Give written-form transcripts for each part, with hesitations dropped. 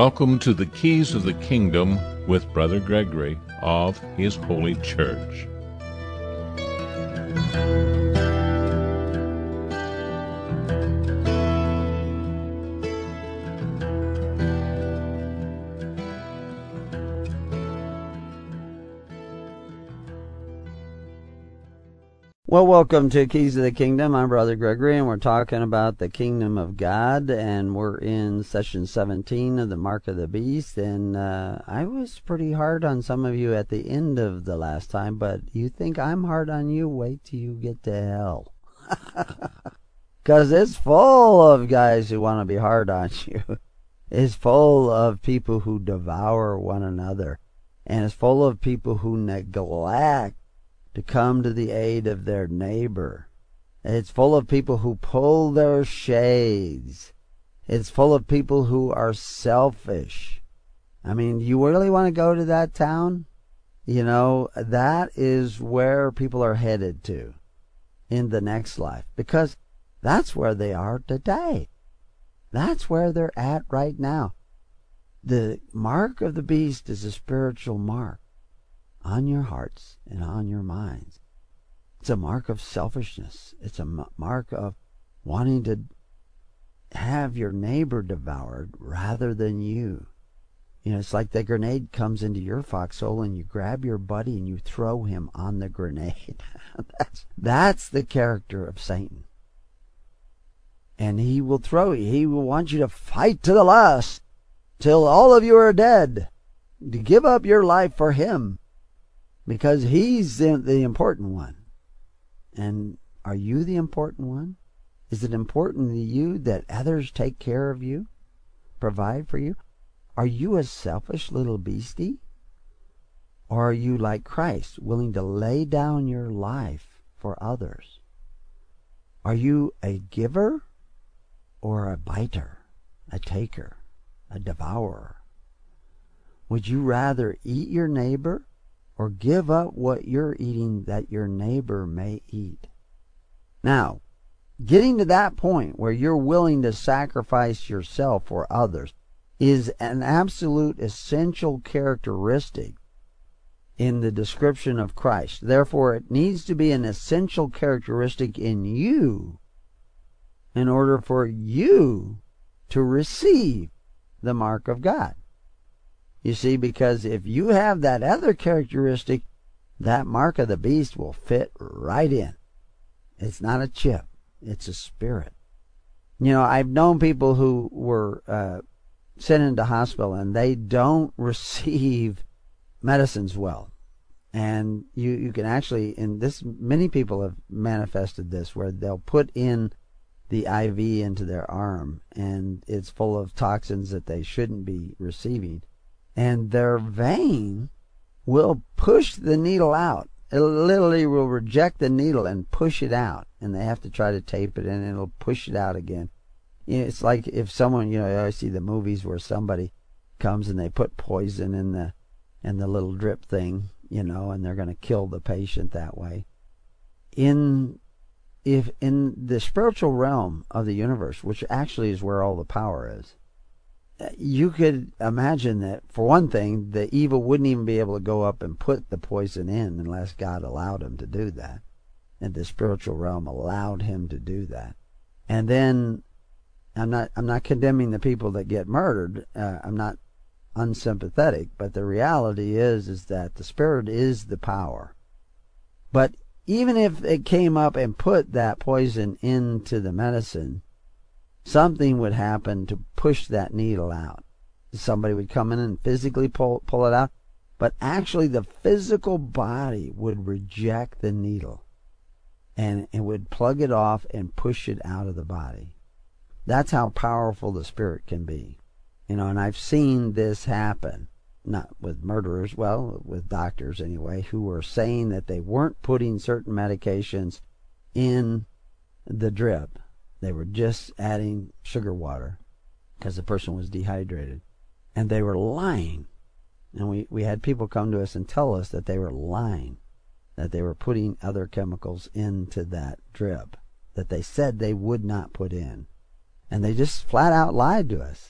Welcome to the Keys of the Kingdom with Brother Gregory of His Holy Church. Well, welcome to Keys of the Kingdom. I'm Brother Gregory, and we're talking about the Kingdom of God, and we're in session 17 of the Mark of the Beast, and I was pretty hard on some of you at the end of the last time, but you think I'm hard on you? Wait till you get to hell. Because it's full of guys who want to be hard on you. It's full of people who devour one another, and it's full of people who neglect to come to the aid of their neighbor. It's full of people who pull their shades. It's full of people who are selfish. I mean, you really want to go to that town? You know, that is where people are headed to in the next life, because that's where they are today. That's where they're at right now. The mark of the beast is a spiritual mark on your hearts and on your minds. It's a mark of selfishness. It's a mark of wanting to have your neighbor devoured rather than you. You know, it's like the grenade comes into your foxhole and you grab your buddy and you throw him on the grenade. That's the character of Satan. And he will throw you. He will want you to fight to the last till all of you are dead, to give up your life for him. Because he's the important one. And are you the important one? Is it important to you that others take care of you, provide for you? Are you a selfish little beastie? Or are you like Christ, willing to lay down your life for others? Are you a giver or a biter, a taker, a devourer? Would you rather eat your neighbor or give up what you're eating that your neighbor may eat? Now, getting to that point where you're willing to sacrifice yourself for others is an absolute essential characteristic in the description of Christ. Therefore, it needs to be an essential characteristic in you in order for you to receive the mark of God. You see, because if you have that other characteristic, that mark of the beast will fit right in. It's not a chip. It's a spirit. You know, I've known people who were sent into hospital and they don't receive medicines well. And you can actually, many people have manifested this, where they'll put in the IV into their arm and it's full of toxins that they shouldn't be receiving. And their vein will push the needle out. It literally will reject the needle and push it out. And they have to try to tape it and it'll push it out again. You know, it's like if someone, you know, I always see the movies where somebody comes and they put poison in the little drip thing, you know, and they're going to kill the patient that way. In the spiritual realm of the universe, which actually is where all the power is, you could imagine that, for one thing, the evil wouldn't even be able to go up and put the poison in unless God allowed him to do that. And the spiritual realm allowed him to do that. And then, I'm not condemning the people that get murdered. I'm not unsympathetic, but the reality is that the spirit is the power. But even if it came up and put that poison into the medicine, something would happen to push that needle out. Somebody would come in and physically pull it out, but actually the physical body would reject the needle and it would plug it off and push it out of the body. That's how powerful the spirit can be. You know, and I've seen this happen, not with murderers, well, with doctors anyway, who were saying that they weren't putting certain medications in the drip. They were just adding sugar water because the person was dehydrated. And they were lying. And we had people come to us and tell us that they were lying, that they were putting other chemicals into that drip that they said they would not put in. And they just flat out lied to us.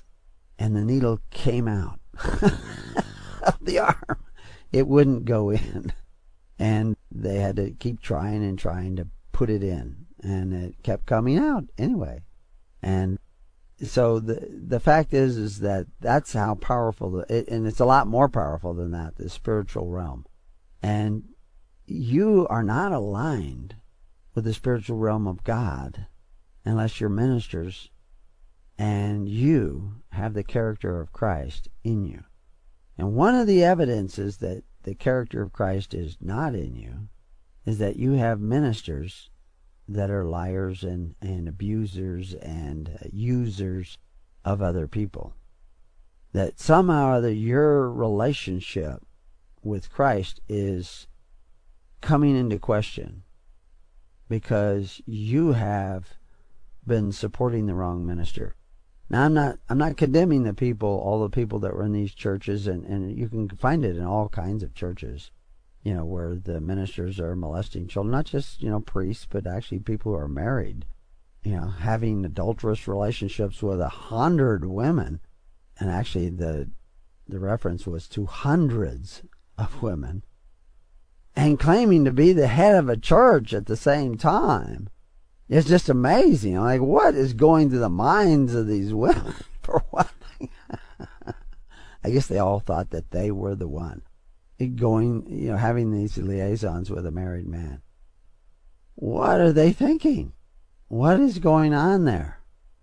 and the needle came out of the arm. It wouldn't go in. And they had to keep trying and trying to put it in. And it kept coming out anyway. And so the fact is that that's how powerful, and it's a lot more powerful than that, the spiritual realm. And you are not aligned with the spiritual realm of God unless you're ministers and you have the character of Christ in you. And one of the evidences that the character of Christ is not in you is that you have ministers that are liars and abusers and users of other people. That somehow or other your relationship with Christ is coming into question because you have been supporting the wrong minister. Now I'm not condemning the people, all the people that were in these churches, and you can find it in all kinds of churches, where the ministers are molesting children, not just, priests, but actually people who are married, having adulterous relationships with 100 women. And actually the reference was to hundreds of women, and claiming to be the head of a church at the same time. It's just amazing. Like, what is going through the minds of these women, for one thing? I guess they all thought that they were the one going, having these liaisons with a married man. What are they thinking? What is going on there?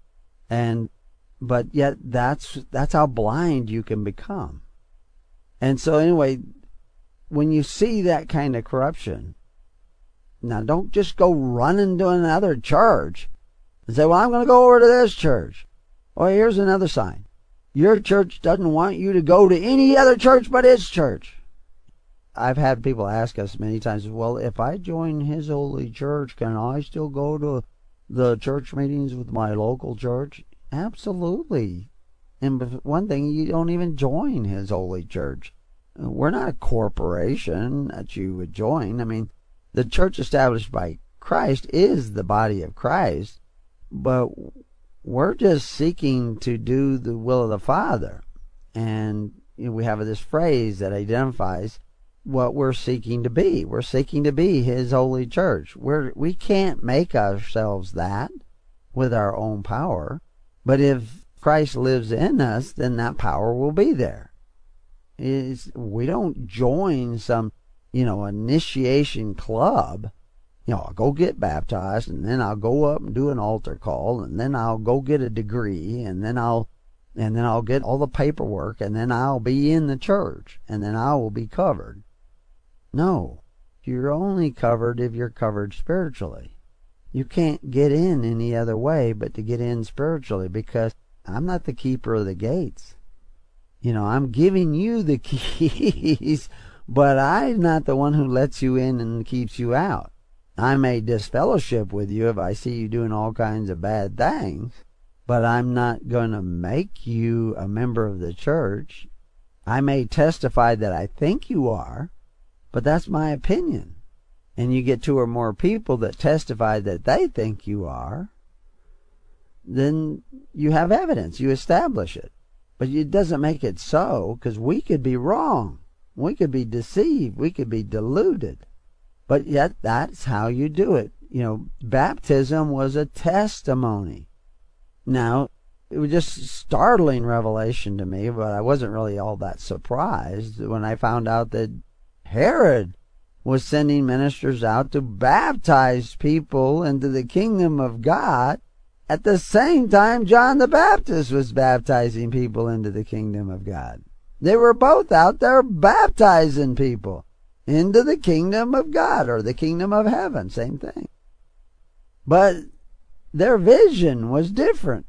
But yet that's how blind you can become. And so anyway, when you see that kind of corruption, now don't just go running to another church and say, well, I'm going to go over to this church. Well, here's another sign. Your church doesn't want you to go to any other church but its church. I've had people ask us many times, well, if I join his holy church, can I still go to the church meetings with my local church? Absolutely. And one thing, you don't even join his holy church. We're not a corporation that you would join. I mean, the church established by Christ is the body of Christ, but we're just seeking to do the will of the Father. And we have this phrase that identifies what we're seeking to be. We're seeking to be his holy church. We can't make ourselves that with our own power, but if Christ lives in us, then that power will be there. We don't join some initiation club. I'll go get baptized, and then I'll go up and do an altar call, and then I'll go get a degree, and then I'll get all the paperwork, and then I'll be in the church, and then I will be covered. No, you're only covered if you're covered spiritually. You can't get in any other way but to get in spiritually, because I'm not the keeper of the gates. I'm giving you the keys, but I'm not the one who lets you in and keeps you out. I may disfellowship with you if I see you doing all kinds of bad things, but I'm not going to make you a member of the church. I may testify that I think you are, but that's my opinion. And you get 2 or more people that testify that they think you are, then you have evidence. You establish it. But it doesn't make it so, because we could be wrong. We could be deceived. We could be deluded. But yet that's how you do it. Baptism was a testimony. Now, it was just startling revelation to me, but I wasn't really all that surprised when I found out that Herod was sending ministers out to baptize people into the kingdom of God at the same time John the Baptist was baptizing people into the kingdom of God. They were both out there baptizing people into the kingdom of God, or the kingdom of heaven, same thing. But their vision was different.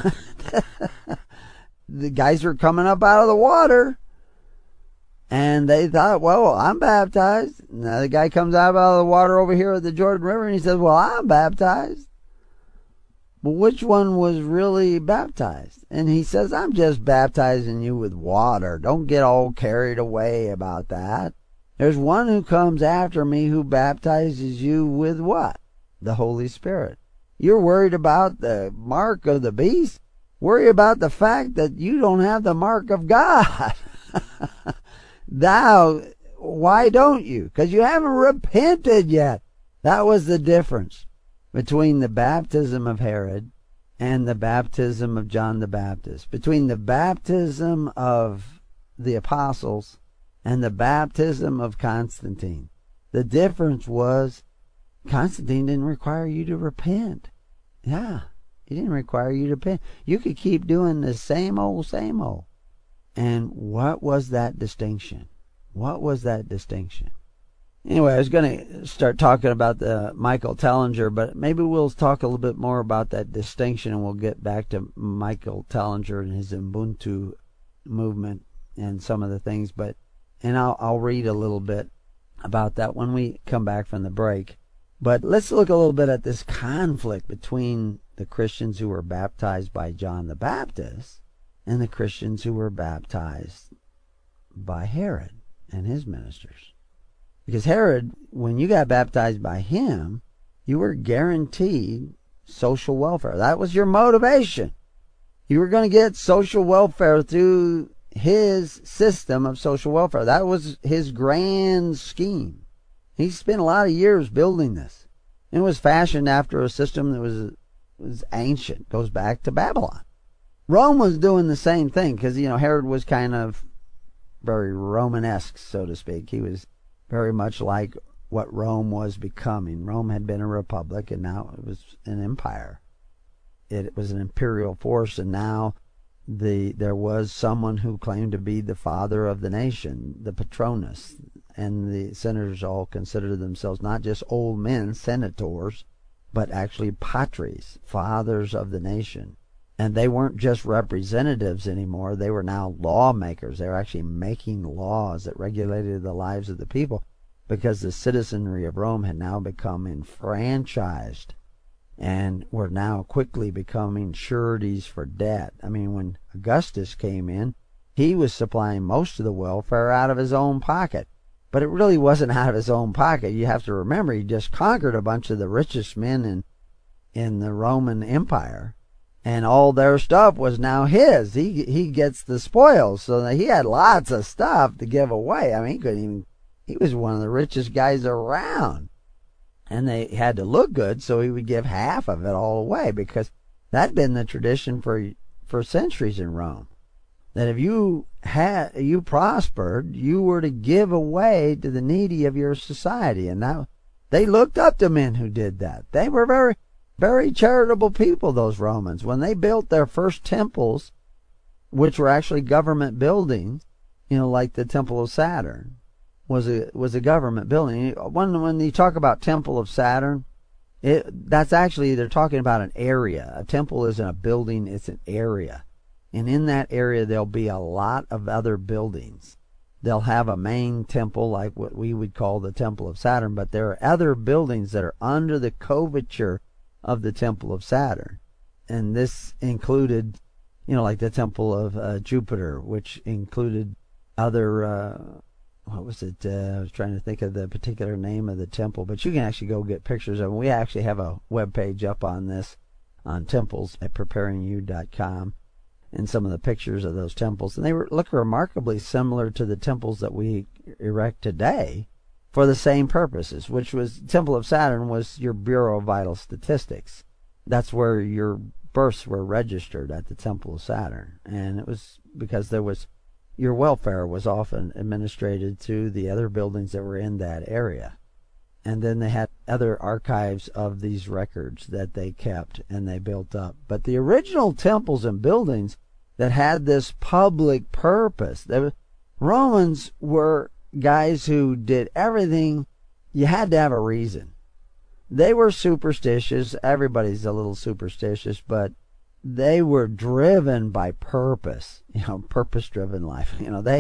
The guys were coming up out of the water, and they thought, well, I'm baptized. Now the guy comes out of the water over here at the Jordan River, and he says, well, I'm baptized. Well, which one was really baptized? And he says, I'm just baptizing you with water. Don't get all carried away about that. There's one who comes after me who baptizes you with what? The Holy Spirit. You're worried about the mark of the beast? Worry about the fact that you don't have the mark of God. Why don't you? Because you haven't repented yet. That was the difference between the baptism of Herod and the baptism of John the Baptist. Between the baptism of the apostles and the baptism of Constantine. The difference was Constantine didn't require you to repent. Yeah, he didn't require you to repent. You could keep doing the same old, same old. And what was that distinction? What was that distinction? Anyway, I was going to start talking about the Michael Tellinger, but maybe we'll talk a little bit more about that distinction, and we'll get back to Michael Tellinger and his Ubuntu movement and some of the things. And I'll read a little bit about that when we come back from the break. But let's look a little bit at this conflict between the Christians who were baptized by John the Baptist and the Christians who were baptized by Herod and his ministers. Because Herod, when you got baptized by him, you were guaranteed social welfare. That was your motivation. You were going to get social welfare through his system of social welfare. That was his grand scheme. He spent a lot of years building this. It was fashioned after a system that was ancient, goes back to Babylon. Rome was doing the same thing because, Herod was kind of very Romanesque, so to speak. He was very much like what Rome was becoming. Rome had been a republic, and now it was an empire. It was an imperial force, and now there was someone who claimed to be the father of the nation, the Patronus, and the senators all considered themselves not just old men, senators, but actually patres, fathers of the nation. And they weren't just representatives anymore. They were now lawmakers. They were actually making laws that regulated the lives of the people, because the citizenry of Rome had now become enfranchised and were now quickly becoming sureties for debt. I mean, when Augustus came in, he was supplying most of the welfare out of his own pocket. But it really wasn't out of his own pocket. You have to remember, he just conquered a bunch of the richest men in the Roman Empire, and all their stuff was now his. He gets the spoils, so he had lots of stuff to give away. I mean, he was one of the richest guys around. And they had to look good, so he would give half of it all away, because that'd been the tradition for centuries in Rome. That if you prospered, you were to give away to the needy of your society. And now they looked up to men who did that. They were very, very charitable people, those Romans. When they built their first temples, which were actually government buildings, like the Temple of Saturn was a government building. When you talk about Temple of Saturn, that's actually, they're talking about an area. A temple isn't a building, it's an area. And in that area, there'll be a lot of other buildings. They'll have a main temple, like what we would call the Temple of Saturn, but there are other buildings that are under the coverture of the Temple of Saturn. And this included, like the Temple of Jupiter, which included other, what was it? I was trying to think of the particular name of the temple, but you can actually go get pictures of them. We actually have a web page up on this, on temples at preparingyou.com. And some of the pictures of those temples. And they look remarkably similar to the temples that we erect today for the same purposes, which was, Temple of Saturn was your Bureau of Vital Statistics. That's where your births were registered, at the Temple of Saturn. And it was because your welfare was often administrated to the other buildings that were in that area. And then they had other archives of these records that they kept and they built up. But the original temples and buildings that had this public purpose, Romans were guys who did everything. You had to have a reason. They were superstitious. Everybody's a little superstitious, but they were driven by purpose, purpose-driven life.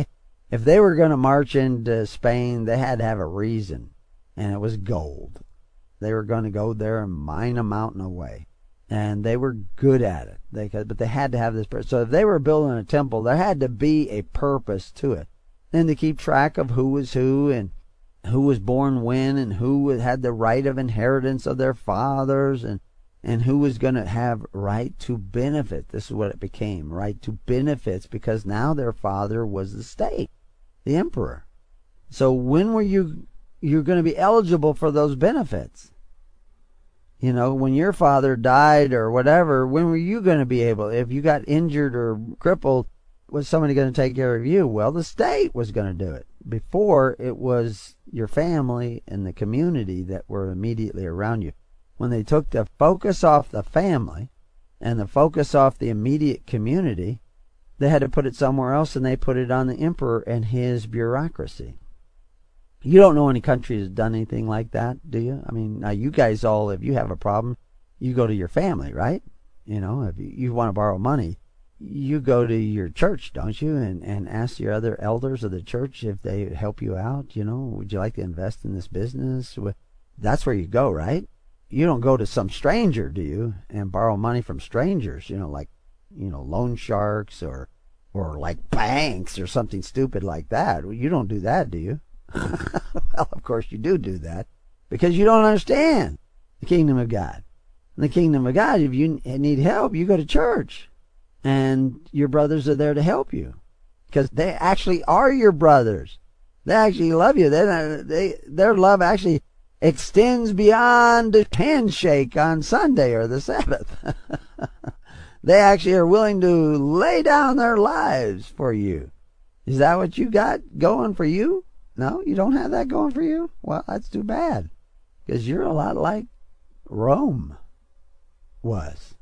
If they were going to march into Spain, they had to have a reason, and it was gold. They were going to go there and mine a mountain away, and they were good at it. But they had to have this purpose. So if they were building a temple, there had to be a purpose to it, and to keep track of who was who and who was born when and who had the right of inheritance of their fathers, and and who was going to have right to benefit. This is what it became, right to benefits, because now their father was the state, the emperor. So when were you're going to be eligible for those benefits? You know, when your father died or whatever, when were you going to be able, if you got injured or crippled, was somebody going to take care of you? Well, the state was going to do it. Before, it was your family and the community that were immediately around you. When they took the focus off the family and the focus off the immediate community, they had to put it somewhere else, and they put it on the emperor and his bureaucracy. You don't know any country that's done anything like that, do you? I mean, now you guys all, if you have a problem, you go to your family, right? You know, if you want to borrow money, you go to your church, don't you? And ask your other elders of the church if they help you out. You know, would you like to invest in this business? That's where you go, right? You don't go to some stranger, do you? And borrow money from strangers, you know, like, you know, loan sharks or like banks or something stupid like that. You don't do that, do you? Well, of course you do that, because you don't understand the kingdom of God. In the kingdom of God, if you need help, you go to church, and your brothers are there to help you, because they actually are your brothers. They actually love you. Their love actually extends beyond the handshake on Sunday or the Sabbath. They actually are willing to lay down their lives for you. Is that what you got going for you? No, you don't have that going for you? Well, that's too bad, because you're a lot like Rome was,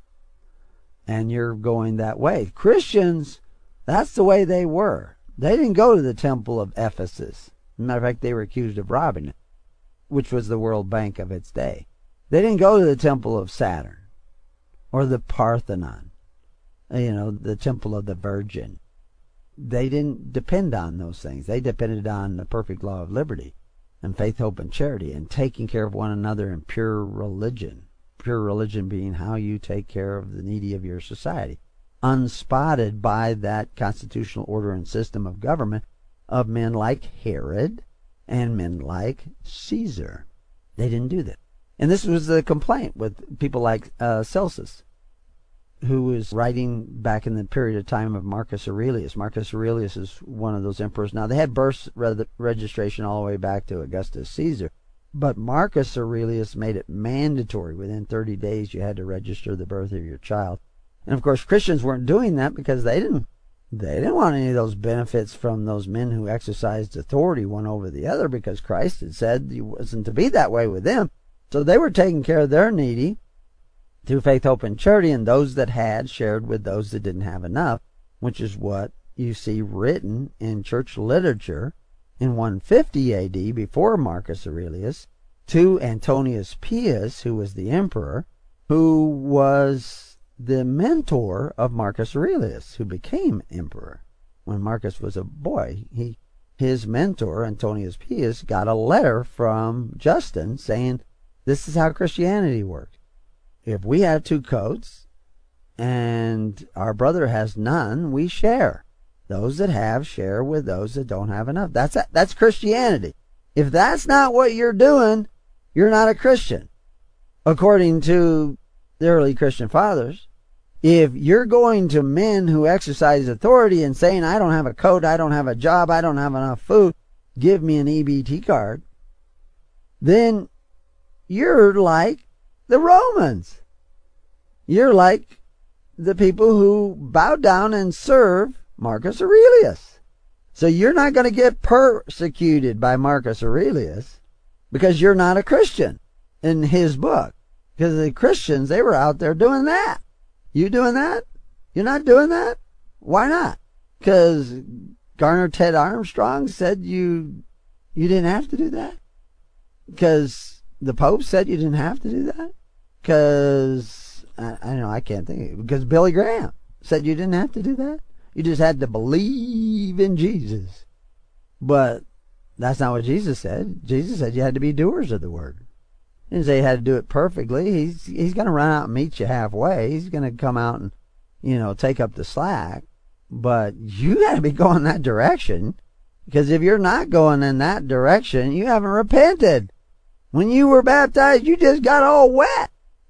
and you're going that way. Christians, that's the way they were. They didn't go to the temple of Ephesus. As a matter of fact, they were accused of robbing it, which was the World Bank of its day. They didn't go to the temple of Saturn or the Parthenon, you know, the temple of the Virgin. They didn't depend on those things. They depended on the perfect law of liberty and faith, hope, and charity, and taking care of one another in pure religion. Pure religion being how you take care of the needy of your society, unspotted by that constitutional order and system of government of men like Herod and men like Caesar. They didn't do that. And this was the complaint with people like Celsus, who was writing back in the period of time of Marcus Aurelius. Marcus Aurelius is one of those emperors. Now, they had birth registration all the way back to Augustus Caesar, but Marcus Aurelius made it mandatory. Within 30 days, you had to register the birth of your child. And, of course, Christians weren't doing that because they didn't want any of those benefits from those men who exercised authority one over the other, because Christ had said it wasn't to be that way with them. So they were taking care of their needy through faith, hope, and charity, and those that had shared with those that didn't have enough, which is what you see written in church literature in 150 A.D., before Marcus Aurelius, to Antonius Pius, who was the emperor, who was the mentor of Marcus Aurelius, who became emperor. When Marcus was a boy, his mentor, Antonius Pius, got a letter from Justin saying, this is how Christianity works. If we have 2 coats and our brother has none, we share. Those that have share with those that don't have enough. That's Christianity. If that's not what you're doing, you're not a Christian, according to the early Christian fathers. If you're going to men who exercise authority and saying, I don't have a coat, I don't have a job, I don't have enough food, give me an EBT card, then you're like the Romans. You're like the people who bow down and serve Marcus Aurelius. So you're not going to get persecuted by Marcus Aurelius because you're not a Christian in his book. Because the Christians, they were out there doing that. You doing that? You're not doing that? Why not? Because Garner Ted Armstrong said you didn't have to do that? Because the Pope said you didn't have to do that? Because, I don't know, I can't think of it. Because Billy Graham said you didn't have to do that? You just had to believe in Jesus. But that's not what Jesus said. Jesus said you had to be doers of the word. He didn't say you had to do it perfectly. He's going to run out and meet you halfway. He's going to come out and, take up the slack. But you got to be going that direction. Because if you're not going in that direction, you haven't repented. When you were baptized, you just got all wet.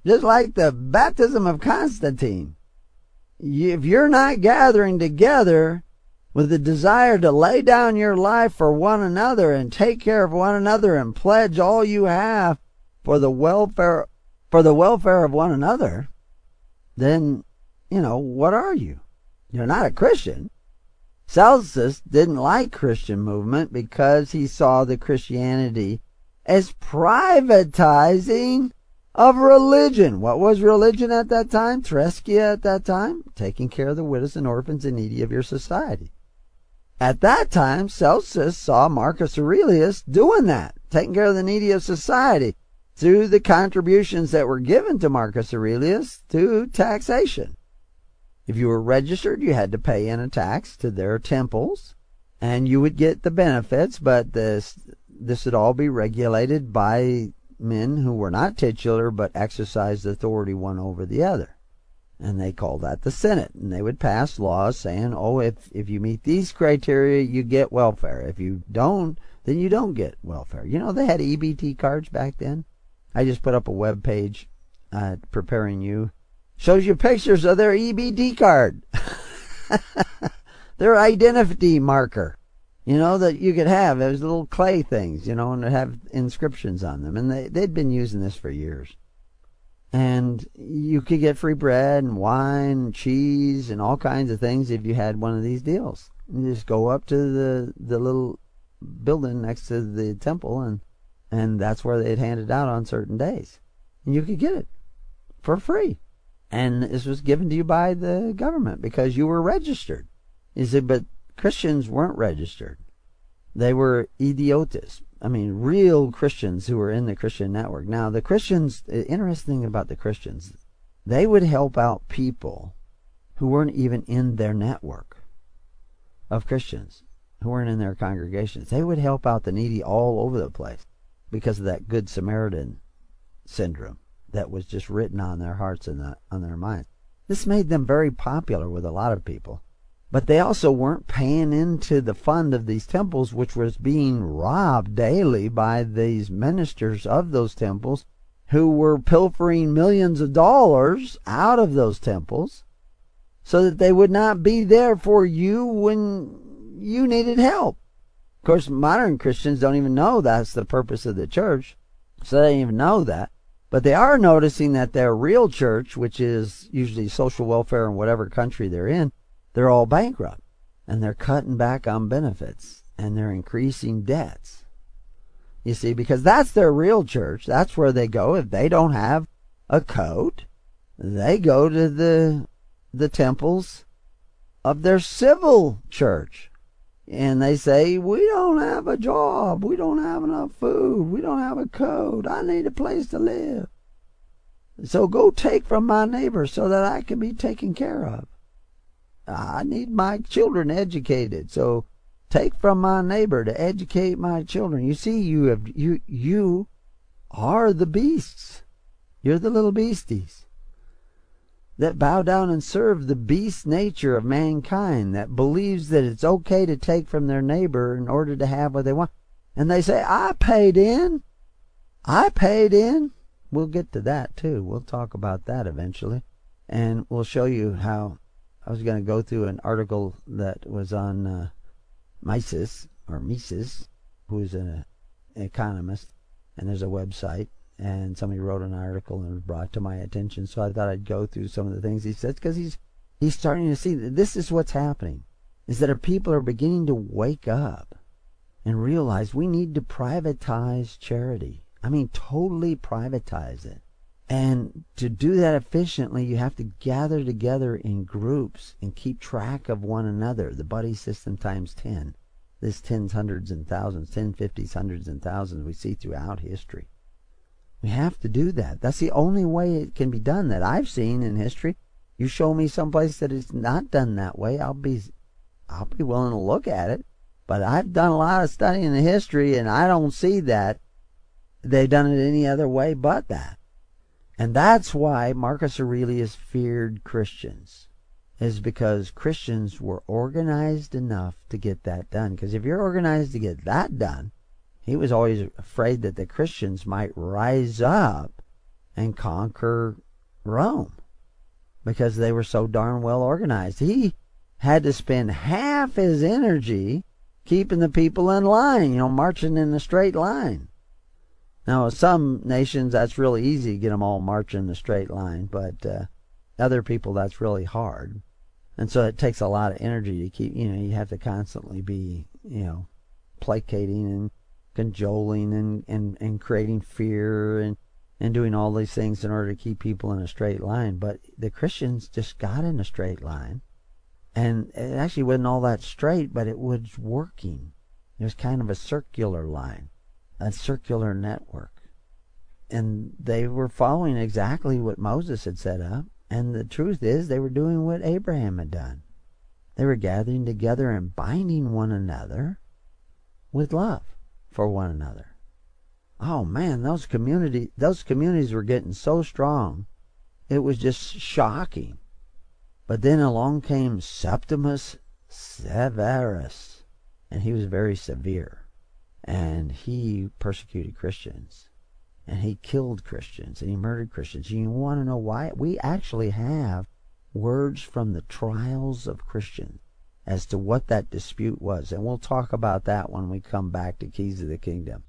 Just like the baptism of Constantine. If you're not gathering together with the desire to lay down your life for one another and take care of one another and pledge all you have for the welfare of one another, then, what are you? You're not a Christian. Celsus didn't like Christian movement because he saw the Christianity as privatizing of religion. What was religion at that time? Threskia at that time? Taking care of the widows and orphans and needy of your society. At that time, Celsus saw Marcus Aurelius doing that, taking care of the needy of society through the contributions that were given to Marcus Aurelius to taxation. If you were registered, you had to pay in a tax to their temples, and you would get the benefits, but this would all be regulated by men who were not titular but exercised authority one over the other. And they called that the Senate. And they would pass laws saying, if you meet these criteria, you get welfare. If you don't, then you don't get welfare. They had EBT cards back then. I just put up a web page preparing you. Shows you pictures of their EBT card. Their identity marker. That you could have. It was little clay things, and it have inscriptions on them. And they'd been using this for years. And you could get free bread and wine and cheese and all kinds of things if you had one of these deals. You just go up to the little building next to the temple, and that's where they'd hand it out on certain days. And you could get it for free. And this was given to you by the government because you were registered. You see, but Christians weren't registered. They were idiotas. Real Christians who were in the Christian network. Now, the Christians, interesting thing about the Christians, they would help out people who weren't even in their network of Christians, who weren't in their congregations. They would help out the needy all over the place because of that Good Samaritan syndrome that was just written on their hearts and on their minds. This made them very popular with a lot of people. But they also weren't paying into the fund of these temples, which was being robbed daily by these ministers of those temples who were pilfering millions of dollars out of those temples so that they would not be there for you when you needed help. Of course, modern Christians don't even know that's the purpose of the church, so they don't even know that. But they are noticing that their real church, which is usually social welfare in whatever country they're in, they're all bankrupt, and they're cutting back on benefits, and they're increasing debts. You see, because that's their real church. That's where they go. If they don't have a coat, they go to the temples of their civil church. And they say, we don't have a job. We don't have enough food. We don't have a coat. I need a place to live. So go take from my neighbor so that I can be taken care of. I need my children educated, so take from my neighbor to educate my children. You see, you are the beasts. You're the little beasties that bow down and serve the beast nature of mankind, that believes that it's okay to take from their neighbor in order to have what they want. And they say, I paid in. We'll get to that too. We'll talk about that eventually. And we'll show you how. I was going to go through an article that was on Mises, who is an economist, and there's a website, and somebody wrote an article and it was brought to my attention, so I thought I'd go through some of the things he said, because he's starting to see that this is what's happening, is that our people are beginning to wake up and realize we need to privatize charity. Totally privatize it. And to do that efficiently, you have to gather together in groups and keep track of one another. The buddy system times 10. This 10's hundreds and thousands, 10, 50s, hundreds and thousands we see throughout history. We have to do that. That's the only way it can be done that I've seen in history. You show me someplace that it's not done that way, I'll be willing to look at it. But I've done a lot of studying in the history, and I don't see that they've done it any other way but that. And that's why Marcus Aurelius feared Christians, is because Christians were organized enough to get that done. Because if you're organized to get that done, he was always afraid that the Christians might rise up and conquer Rome because they were so darn well organized. He had to spend half his energy keeping the people in line, marching in a straight line. Now, some nations, that's really easy to get them all marching in a straight line, but other people, that's really hard. And so it takes a lot of energy to keep, you have to constantly be, placating and cajoling and creating fear and doing all these things in order to keep people in a straight line. But the Christians just got in a straight line. And it actually wasn't all that straight, but it was working. It was kind of a circular line, a circular network. And they were following exactly what Moses had set up. And the truth is, they were doing what Abraham had done. They were gathering together and binding one another with love for one another. Oh man, those communities were getting so strong. It was just shocking. But then along came Septimus Severus, and he was very severe. And he persecuted Christians. And he killed Christians, and he murdered Christians. And you want to know why? We actually have words from the trials of Christians as to what that dispute was. And we'll talk about that when we come back to Keys of the Kingdom.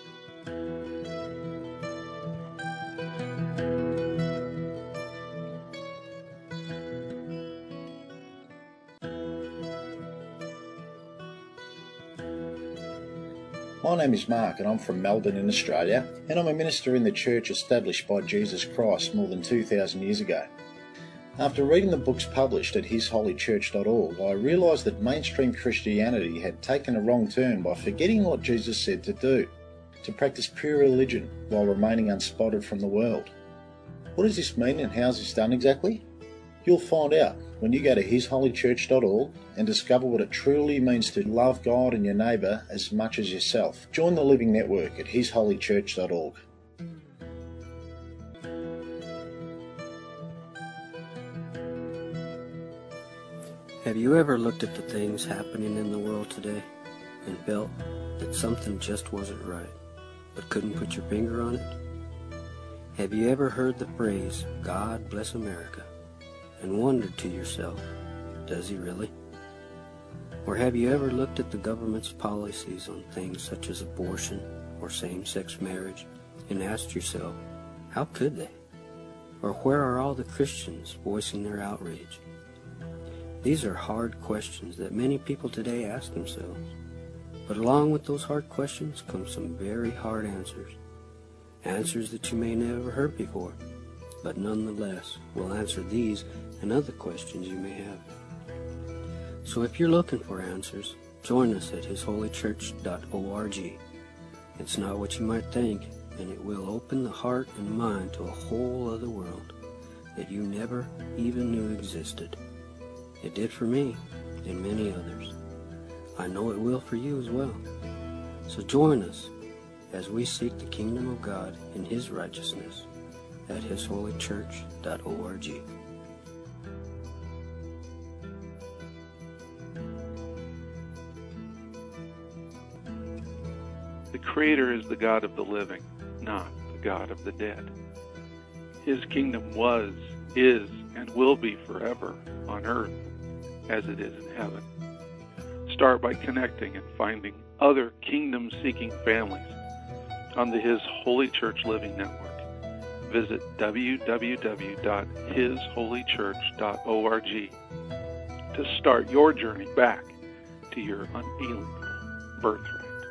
My name is Mark and I'm from Melbourne in Australia, and I'm a minister in the church established by Jesus Christ more than 2,000 years ago. After reading the books published at hisholychurch.org, I realised that mainstream Christianity had taken a wrong turn by forgetting what Jesus said to do, to practice pure religion while remaining unspotted from the world. What does this mean and how is this done exactly? You'll find out when you go to hisholychurch.org and discover what it truly means to love God and your neighbour as much as yourself. Join the Living Network at hisholychurch.org. Have you ever looked at the things happening in the world today and felt that something just wasn't right, but couldn't put your finger on it? Have you ever heard the phrase, "God bless America," and wondered to yourself, does he really? Or have you ever looked at the government's policies on things such as abortion or same-sex marriage and asked yourself, how could they? Or where are all the Christians voicing their outrage? These are hard questions that many people today ask themselves. But along with those hard questions come some very hard answers. Answers that you may never heard before, but nonetheless will answer these and other questions you may have. So if you're looking for answers, join us at hisholychurch.org. It's not what you might think, and it will open the heart and mind to a whole other world that you never even knew existed. It did for me and many others. I know it will for you as well. So join us as we seek the kingdom of God and His righteousness at hisholychurch.org. The Creator is the God of the living, not the God of the dead. His kingdom was, is, and will be forever on earth as it is in heaven. Start by connecting and finding other kingdom-seeking families on the His Holy Church Living Network. Visit www.hisholychurch.org to start your journey back to your unalienable birthright.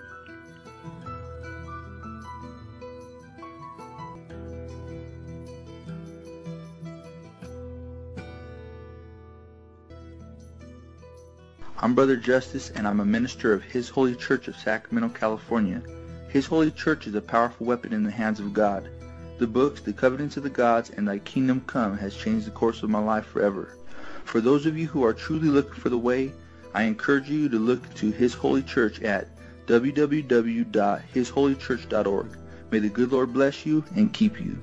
I'm Brother Justice, and I'm a minister of His Holy Church of Sacramento, California. His Holy Church is a powerful weapon in the hands of God. The books, The Covenants of the Gods, and Thy Kingdom Come has changed the course of my life forever. For those of you who are truly looking for the way, I encourage you to look to His Holy Church at www.hisholychurch.org. May the good Lord bless you and keep you.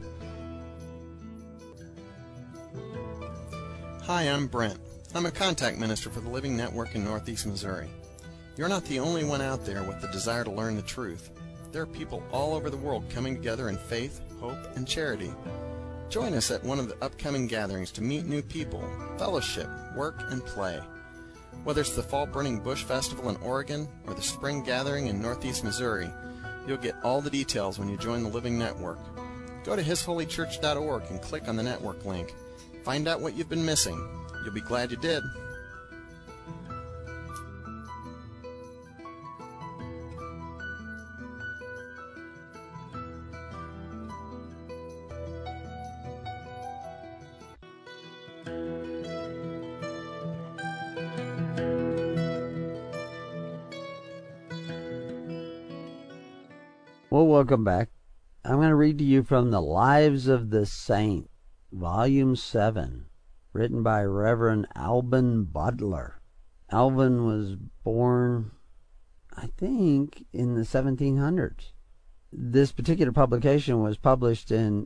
Hi, I'm Brent. I'm a contact minister for the Living Network in Northeast Missouri. You're not the only one out there with the desire to learn the truth. There are people all over the world coming together in faith, hope, and charity. Join us at one of the upcoming gatherings to meet new people, fellowship, work, and play. Whether it's the Fall Burning Bush Festival in Oregon or the Spring Gathering in Northeast Missouri, you'll get all the details when you join the Living Network. Go to hisholychurch.org and click on the network link. Find out what you've been missing. You'll be glad you did. Well, welcome back. I'm going to read to you from the Lives of the Saint, Volume 7, written by Reverend Alban Butler. Alban was born, I think, in the 1700s. This particular publication was published in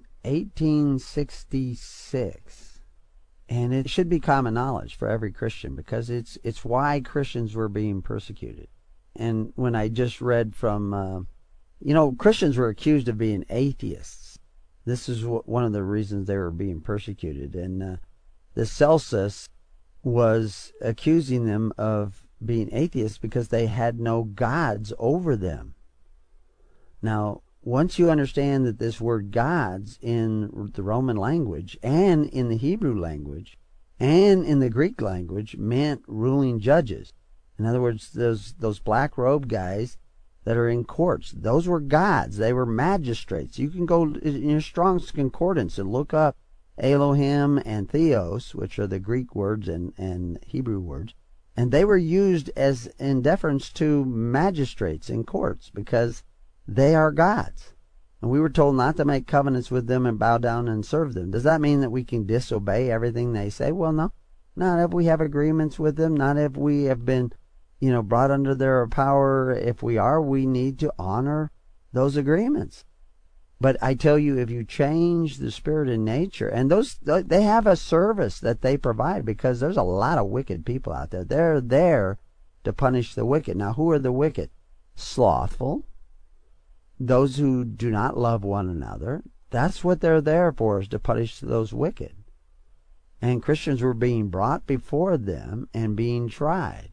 1866, and it should be common knowledge for every Christian because it's why Christians were being persecuted. And when I just read from... Christians were accused of being atheists. This is one of the reasons they were being persecuted. And the Celsus was accusing them of being atheists because they had no gods over them. Now, once you understand that this word gods in the Roman language and in the Hebrew language and in the Greek language meant ruling judges. In other words, those black robe guys that are in courts, those were gods. They were magistrates. You can go in your Strong's Concordance and look up Elohim and Theos, which are the Greek words and Hebrew words, and they were used as in deference to magistrates in courts because they are gods. And we were told not to make covenants with them and bow down and serve them. Does that mean that we can disobey everything they say? Well, no. Not if we have agreements with them, not if we have been brought under their power. If we are, we need to honor those agreements. But I tell you, if you change the spirit and nature, and they have a service that they provide because there's a lot of wicked people out there. They're there to punish the wicked. Now, who are the wicked? Slothful. Those who do not love one another. That's what they're there for, is to punish those wicked. And Christians were being brought before them and being tried.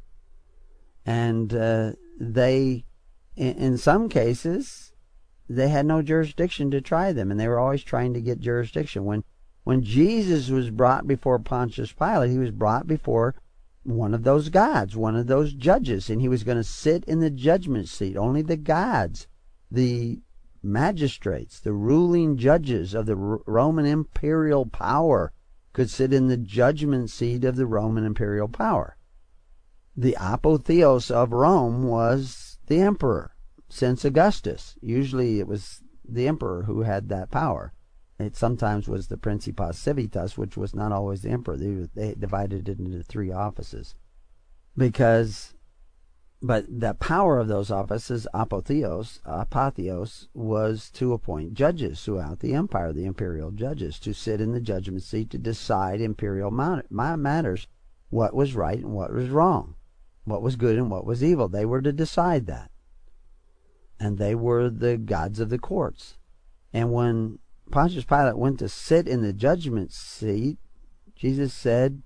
And they, in some cases, they had no jurisdiction to try them, and they were always trying to get jurisdiction. When Jesus was brought before Pontius Pilate, he was brought before one of those gods, one of those judges, and he was going to sit in the judgment seat. Only the gods, the magistrates, the ruling judges of the Roman imperial power could sit in the judgment seat of the Roman imperial power. The apotheos of Rome was the emperor, since Augustus. Usually it was the emperor who had that power. It sometimes was the Principas Civitas, which was not always the emperor. They divided it into 3 offices. But the power of those offices, apotheos, was to appoint judges throughout the empire, the imperial judges, to sit in the judgment seat to decide imperial matters, what was right and what was wrong, what was good and what was evil. They were to decide that. And they were the gods of the courts. And when Pontius Pilate went to sit in the judgment seat, Jesus said,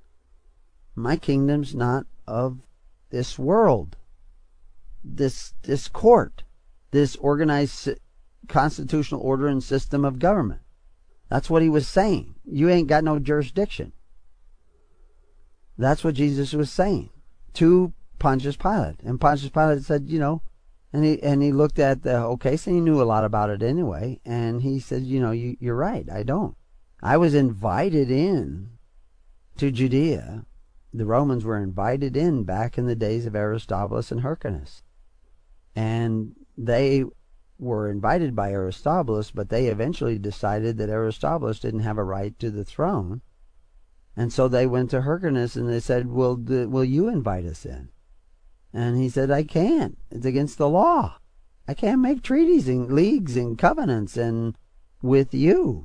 "My kingdom's not of this world, this court, this organized constitutional order and system of government." That's what he was saying. You ain't got no jurisdiction. That's what Jesus was saying to Pontius Pilate. And Pontius Pilate said, and he looked at the whole case, and he knew a lot about it anyway, and he said, you're right, I don't. I was invited in to Judea. The Romans were invited in back in the days of Aristobulus and Hyrcanus. And they were invited by Aristobulus, but they eventually decided that Aristobulus didn't have a right to the throne. And so they went to Hyrcanus and they said, will you invite us in? And he said, I can't. It's against the law. I can't make treaties and leagues and covenants and with you.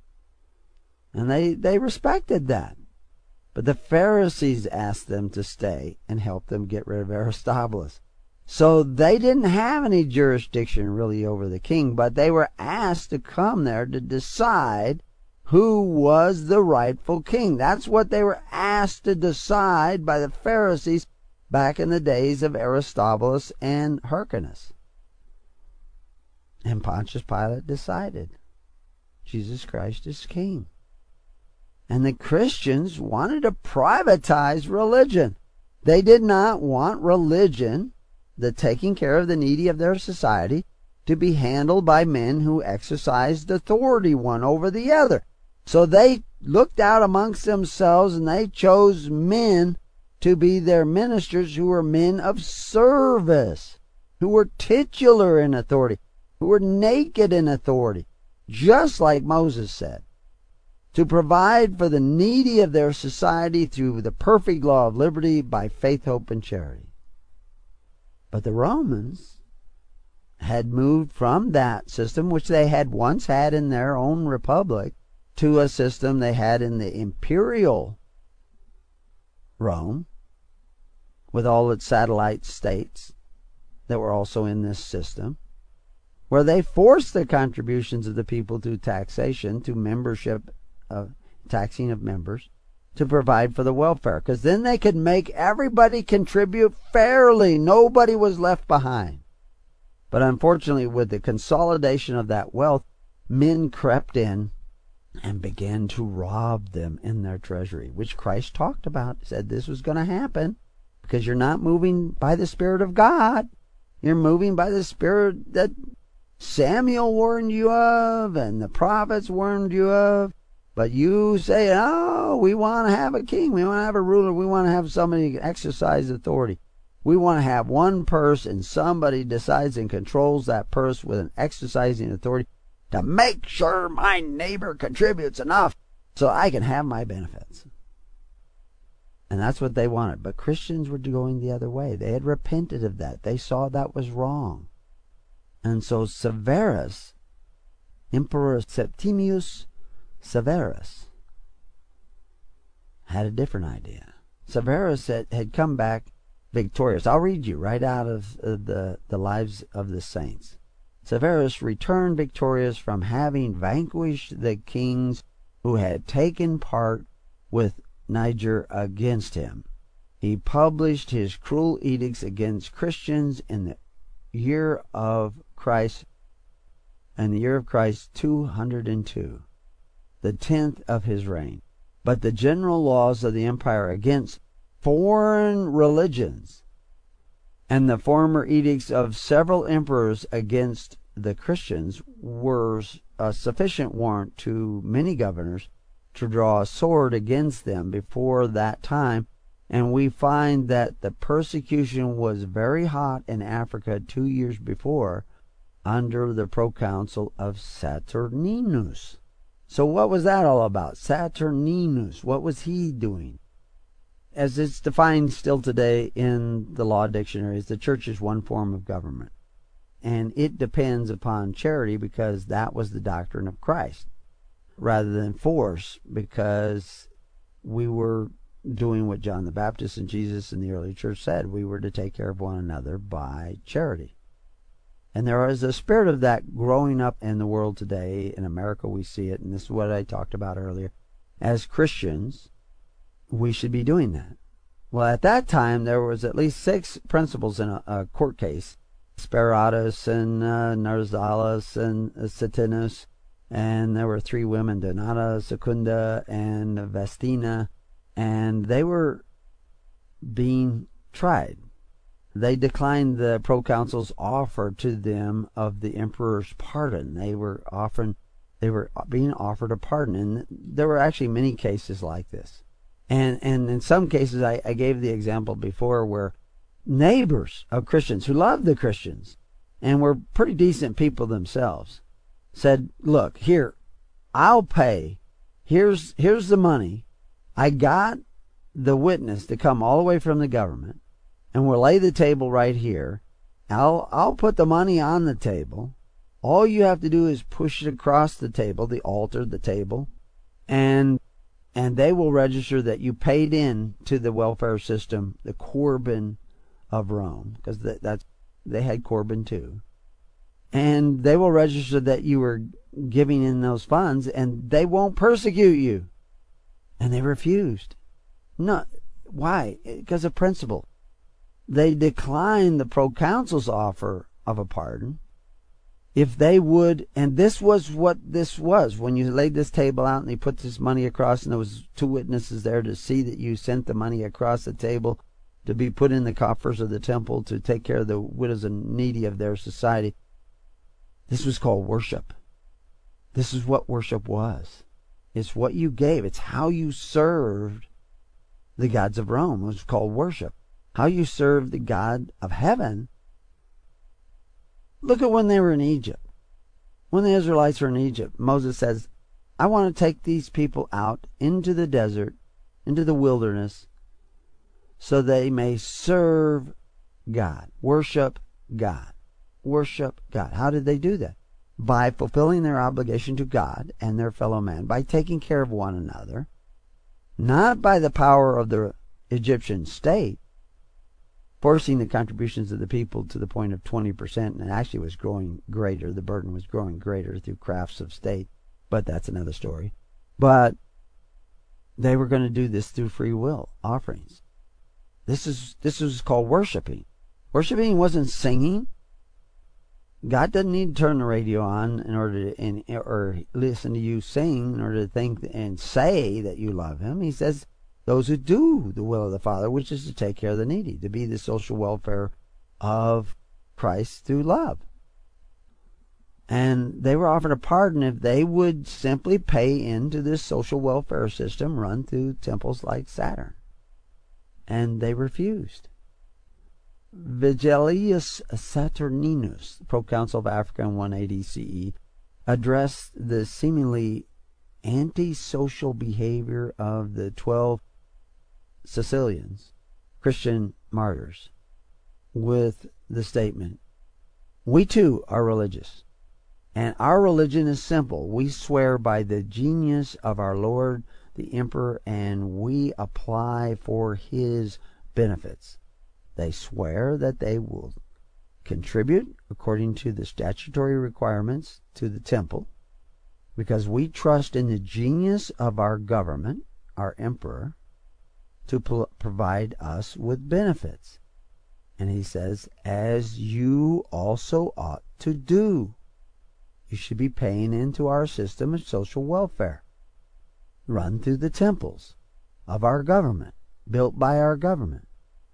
And they respected that. But the Pharisees asked them to stay and help them get rid of Aristobulus. So they didn't have any jurisdiction really over the king, but they were asked to come there to decide who was the rightful king. That's what they were asked to decide by the Pharisees back in the days of Aristobulus and Hyrcanus. And Pontius Pilate decided Jesus Christ is king. And the Christians wanted to privatize religion. They did not want religion, the taking care of the needy of their society, to be handled by men who exercised authority one over the other. So they looked out amongst themselves and they chose men to be their ministers who were men of service, who were titular in authority, who were naked in authority, just like Moses said, to provide for the needy of their society through the perfect law of liberty by faith, hope, and charity. But the Romans had moved from that system, which they had once had in their own republic, to a system they had in the imperial Rome, with all its satellite states that were also in this system, where they forced the contributions of the people through taxation, to membership, taxing of members, to provide for the welfare, because then they could make everybody contribute fairly. Nobody was left behind. But unfortunately, with the consolidation of that wealth, men crept in and began to rob them in their treasury, which Christ talked about. He said this was going to happen because you're not moving by the Spirit of God. You're moving by the Spirit that Samuel warned you of and the prophets warned you of. But you say, oh, we want to have a king. We want to have a ruler. We want to have somebody exercise authority. We want to have one purse, and somebody decides and controls that purse with an exercising authority to make sure my neighbor contributes enough so I can have my benefits. And that's what they wanted. But Christians were going the other way. They had repented of that. They saw that was wrong. And so Severus, Emperor Septimius Severus, had a different idea. Severus had come back victorious. I'll read you right out of the lives of the saints. Severus returned victorious from having vanquished the kings who had taken part with Niger against him. He published his cruel edicts against Christians in the year of Christ, 202, the 10th of his reign. But the general laws of the empire against foreign religions and the former edicts of several emperors against the Christians were a sufficient warrant to many governors to draw a sword against them before that time. And we find that the persecution was very hot in Africa 2 years before under the proconsul of Saturninus. So what was that all about? Saturninus, what was he doing? As it's defined still today in the law dictionaries, the church is one form of government. And it depends upon charity because that was the doctrine of Christ, rather than force, because we were doing what John the Baptist and Jesus and the early church said. We were to take care of one another by charity. And there is a spirit of that growing up in the world today. In America we see it, and this is what I talked about earlier. As Christians, we should be doing that. Well, at that time, there was at least 6 principals in a court case. Speratus and Narzalis and Satinus, and there were 3 women, Donata, Secunda, and Vestina, and they were being tried. They declined the proconsul's offer to them of the emperor's pardon. They were being offered a pardon, and there were actually many cases like this. And in some cases, I gave the example before where neighbors of Christians who loved the Christians and were pretty decent people themselves said, look, here, I'll pay. Here's the money. I got the witness to come all the way from the government, and we'll lay the table right here. I'll put the money on the table. All you have to do is push it across the table, the altar, the table, and they will register that you paid in to the welfare system, the Corban of Rome, because that's they had Corban too. And they will register that you were giving in those funds, and they won't persecute you. And they refused. No, why? Because of principle. They declined the proconsul's offer of a pardon. If they would, and this was what this was, when you laid this table out and he put this money across, and there was 2 witnesses there to see that you sent the money across the table to be put in the coffers of the temple to take care of the widows and needy of their society. This was called worship. This is what worship was. It's what you gave. It's how you served the gods of Rome. It was called worship. How you served the God of heaven. Look at when they were in Egypt. When the Israelites were in Egypt, Moses says, I want to take these people out into the desert, into the wilderness, so they may serve God, worship God, worship God. How did they do that? By fulfilling their obligation to God and their fellow man, by taking care of one another, not by the power of the Egyptian state, forcing the contributions of the people to the point of 20%, and it actually was growing greater. The burden was growing greater through crafts of state, but that's another story. But they were going to do this through free will offerings. This is called worshiping. Worshiping wasn't singing. God doesn't need to turn the radio on in order to, or listen to you sing in order to think and say that you love Him. He says, those who do the will of the Father, which is to take care of the needy, to be the social welfare of Christ through love. And they were offered a pardon if they would simply pay into this social welfare system run through temples like Saturn. And they refused. Vigilius Saturninus, proconsul of Africa in 180 CE, addressed the seemingly antisocial behavior of the 12 Sicilians, Christian martyrs, with the statement, we too are religious, and our religion is simple. We swear by the genius of our Lord the Emperor, and we apply for his benefits. They swear that they will contribute according to the statutory requirements to the temple, because we trust in the genius of our government, our emperor, to provide us with benefits. And he says, as you also ought to do. You should be paying into our system of social welfare, run through the temples of our government, built by our government,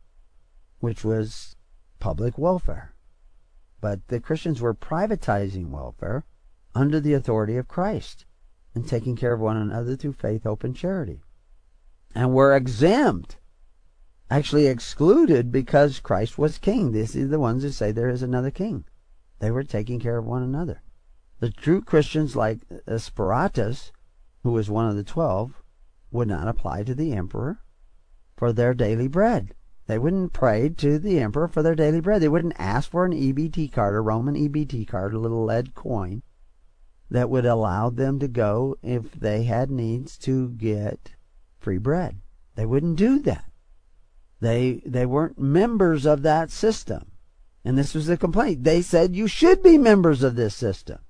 which was public welfare. But the Christians were privatizing welfare under the authority of Christ and taking care of one another through faith, hope, and charity. And were exempt, actually excluded, because Christ was king. These are the ones who say there is another king. They were taking care of one another. The true Christians like Esperatus, who was one of the 12, would not apply to the emperor for their daily bread. They wouldn't pray to the emperor for their daily bread. They wouldn't ask for an EBT card, a Roman EBT card, a little lead coin that would allow them to go, if they had needs, to get free bread. They wouldn't do that. They weren't members of that system. And this was the complaint. They said you should be members of this system.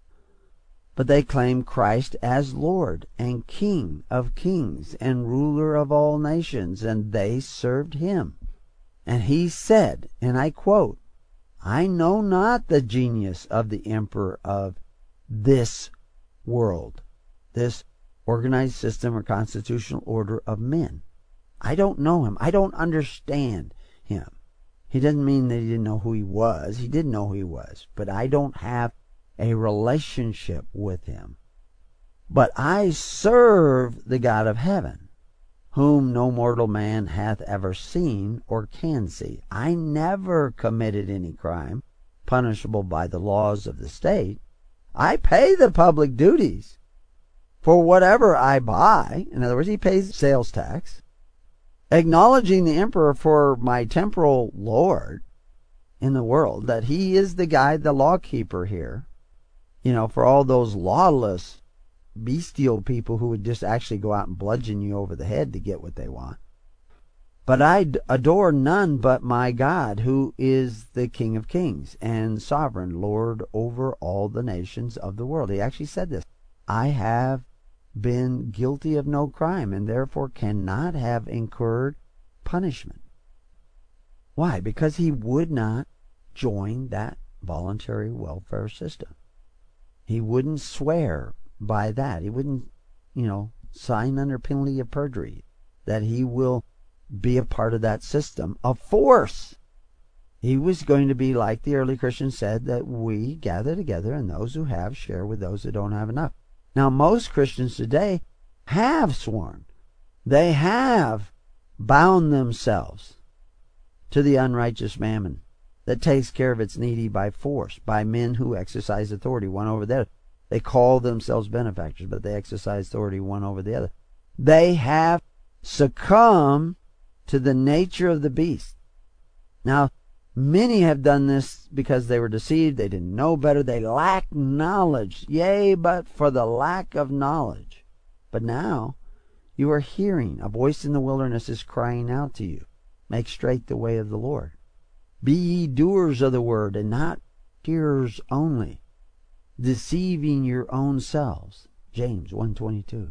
But they claimed Christ as Lord and King of kings and ruler of all nations, and they served him. And he said, and I quote, I know not the genius of the emperor of this world, this organized system or constitutional order of men. I don't know him. I don't understand him. He doesn't mean that he didn't know who he was. He did know who he was. But I don't have a relationship with him. But I serve the God of heaven, whom no mortal man hath ever seen or can see. I never committed any crime punishable by the laws of the state. I pay the public duties for whatever I buy. In other words, he pays sales tax, acknowledging the emperor for my temporal lord in the world, that he is the guy, the lawkeeper here. You know, for all those lawless, bestial people who would just actually go out and bludgeon you over the head to get what they want. But I adore none but my God, who is the King of kings and sovereign Lord over all the nations of the world. He actually said this. I have been guilty of no crime, and therefore cannot have incurred punishment. Why? Because he would not join that voluntary welfare system. He wouldn't swear by that. He wouldn't, sign under penalty of perjury that he will be a part of that system of force. He was going to be like the early Christians said, that we gather together and those who have share with those who don't have enough. Now, most Christians today have sworn. They have bound themselves to the unrighteous mammon that takes care of its needy by force, by men who exercise authority one over the other. They call themselves benefactors, but they exercise authority one over the other. They have succumbed to the nature of the beast. Now, many have done this because they were deceived. They didn't know better. They lacked knowledge. Yea, but for the lack of knowledge. But now you are hearing. A voice in the wilderness is crying out to you. Make straight the way of the Lord. Be ye doers of the word, and not hearers only, deceiving your own selves. James 1:22.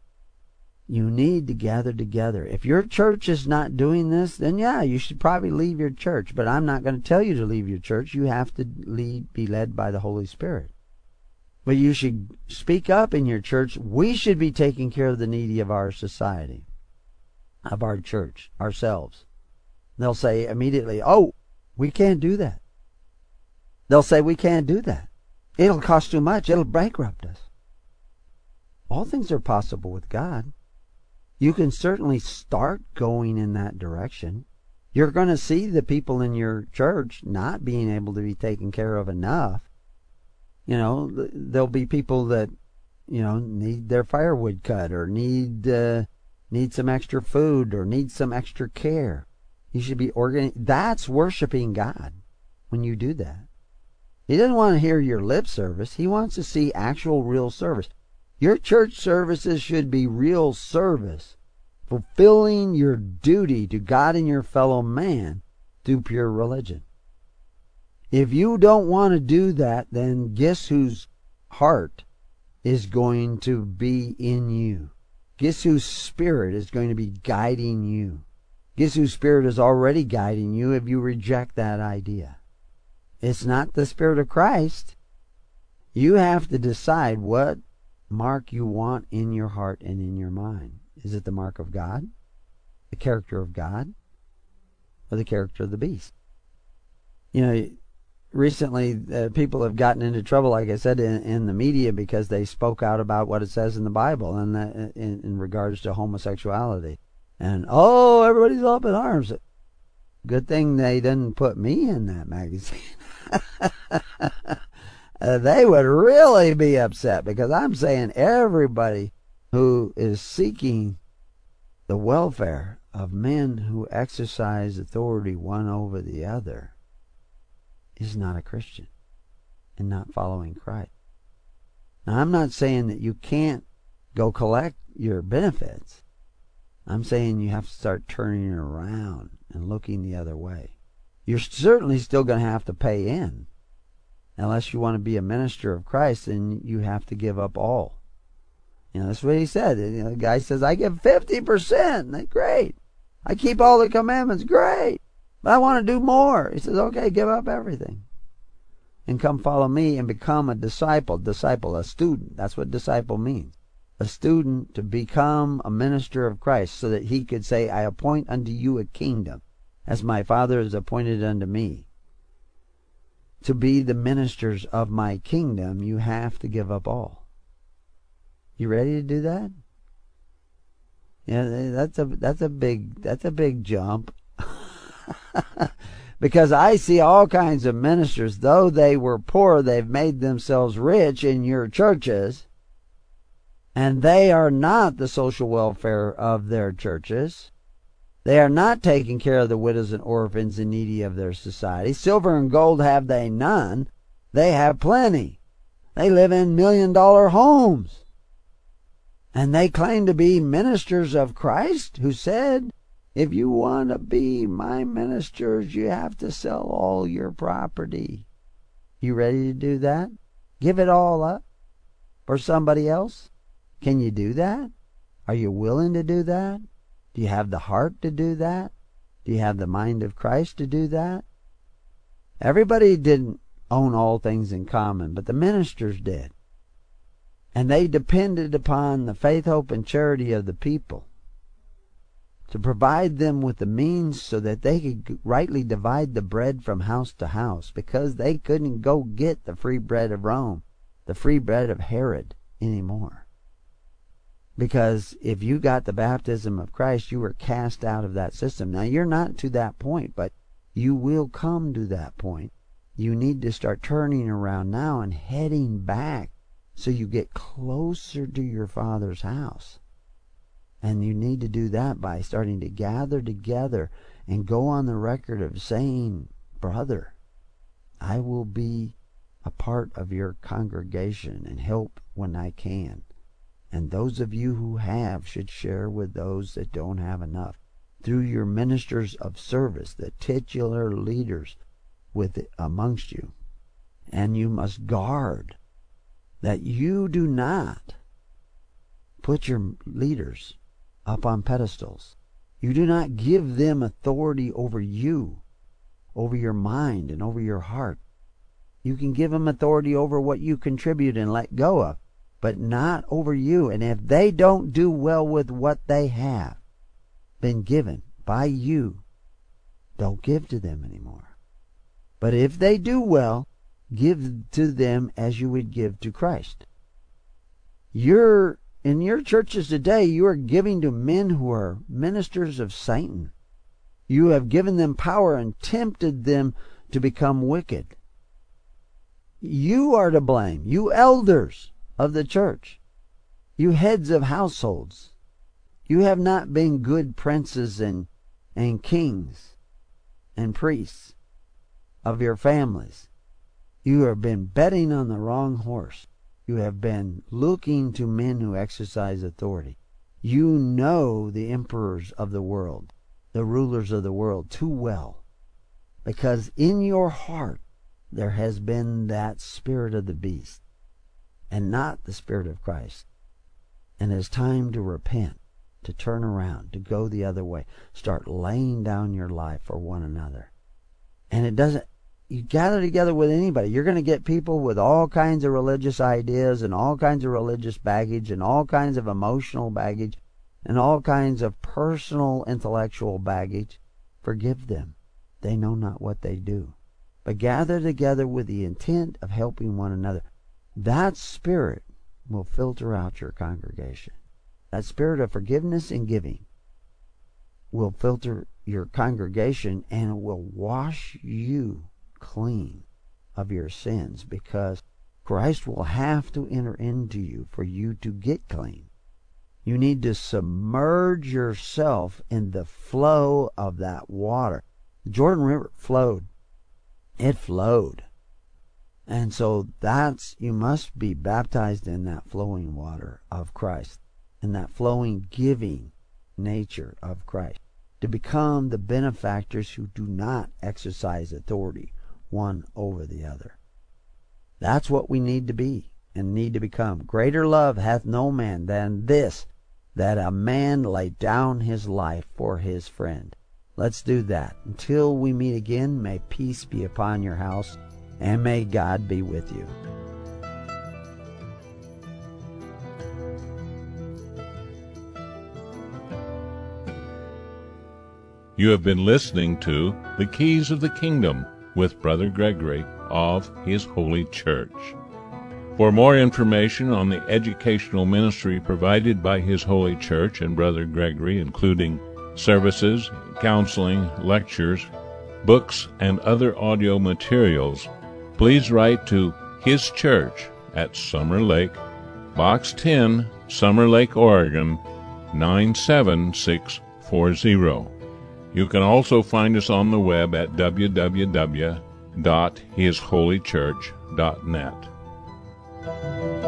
You need to gather together. If your church is not doing this, then you should probably leave your church. But I'm not going to tell you to leave your church. You have to be led by the Holy Spirit. But you should speak up in your church. We should be taking care of the needy of our society, of our church, ourselves. They'll say immediately, oh, we can't do that. They'll say we can't do that. It'll cost too much. It'll bankrupt us. All things are possible with God. You can certainly start going in that direction. You're going to see the people in your church not being able to be taken care of enough. There'll be people that, need their firewood cut, or need some extra food, or need some extra care. You should be organized. That's worshiping God when you do that. He doesn't want to hear your lip service. He wants to see actual real service. Your church services should be real service, fulfilling your duty to God and your fellow man through pure religion. If you don't want to do that, then guess whose heart is going to be in you? Guess whose spirit is going to be guiding you? Guess whose spirit is already guiding you if you reject that idea? It's not the Spirit of Christ. You have to decide what mark you want in your heart and in your mind. Is it the mark of God, the character of God, or the character of the beast? Recently people have gotten into trouble, like I said, in the media because they spoke out about what it says in the Bible and in regards to homosexuality. And, everybody's up in arms. Good thing they didn't put me in that magazine. They would really be upset, because I'm saying everybody who is seeking the welfare of men who exercise authority one over the other is not a Christian and not following Christ. Now, I'm not saying that you can't go collect your benefits. I'm saying you have to start turning around and looking the other way. You're certainly still going to have to pay in. Unless you want to be a minister of Christ, then you have to give up all. That's what he said. The guy says, I give 50%. Great. I keep all the commandments. Great. But I want to do more. He says, okay, give up everything. And come follow me and become a disciple. Disciple, a student. That's what disciple means. A student to become a minister of Christ, so that he could say, I appoint unto you a kingdom, as my Father has appointed unto me. To be the ministers of my kingdom, you have to give up all. You ready to do that? That's a big jump. Because I see all kinds of ministers, though they were poor, they've made themselves rich in your churches, and they are not the social welfare of their churches. They are not taking care of the widows and orphans and needy of their society. Silver and gold have they none. They have plenty. They live in $1 million homes. And they claim to be ministers of Christ, who said, If you want to be my ministers, you have to sell all your property. You ready to do that? Give it all up for somebody else? Can you do that? Are you willing to do that? Do you have the heart to do that? Do you have the mind of Christ to do that? Everybody didn't own all things in common, but the ministers did. And they depended upon the faith, hope, and charity of the people to provide them with the means so that they could rightly divide the bread from house to house, because they couldn't go get the free bread of Rome, the free bread of Herod anymore. Because if you got the baptism of Christ, you were cast out of that system. Now, you're not to that point, but you will come to that point. You need to start turning around now and heading back so you get closer to your Father's house. And you need to do that by starting to gather together and go on the record of saying, brother, I will be a part of your congregation and help when I can. And those of you who have should share with those that don't have enough. Through your ministers of service, the titular leaders amongst you. And you must guard that you do not put your leaders up on pedestals. You do not give them authority over you, over your mind and over your heart. You can give them authority over what you contribute and let go of, but not over you. And if they don't do well with what they have been given by you, don't give to them anymore. But if they do well, give to them as you would give to Christ. In your churches today, you are giving to men who are ministers of Satan. You have given them power and tempted them to become wicked. You are to blame, you elders of the church, you heads of households. You have not been good princes and kings and priests of your families. You have been betting on the wrong horse. You have been looking to men who exercise authority. You know the emperors of the world, the rulers of the world too well, because in your heart there has been that spirit of the beast and not the Spirit of Christ. And it's time to repent, to turn around, to go the other way. Start laying down your life for one another. And you gather together with anybody. You're going to get people with all kinds of religious ideas and all kinds of religious baggage and all kinds of emotional baggage and all kinds of personal intellectual baggage. Forgive them. They know not what they do. But gather together with the intent of helping one another. That spirit will filter out your congregation. That spirit of forgiveness and giving will filter your congregation, and it will wash you clean of your sins, because Christ will have to enter into you for you to get clean. You need to submerge yourself in the flow of that water. The Jordan River flowed. It flowed. And so you must be baptized in that flowing water of Christ, in that flowing giving nature of Christ, to become the benefactors who do not exercise authority one over the other. That's what we need to be and need to become. Greater love hath no man than this, that a man lay down his life for his friend. Let's do that. Until we meet again, may peace be upon your house, and may God be with you. You have been listening to The Keys of the Kingdom with Brother Gregory of His Holy Church. For more information on the educational ministry provided by His Holy Church and Brother Gregory, including services, counseling, lectures, books, and other audio materials, please write to His Church at Summer Lake, Box 10, Summer Lake, Oregon, 97640. You can also find us on the web at www.hisholychurch.net.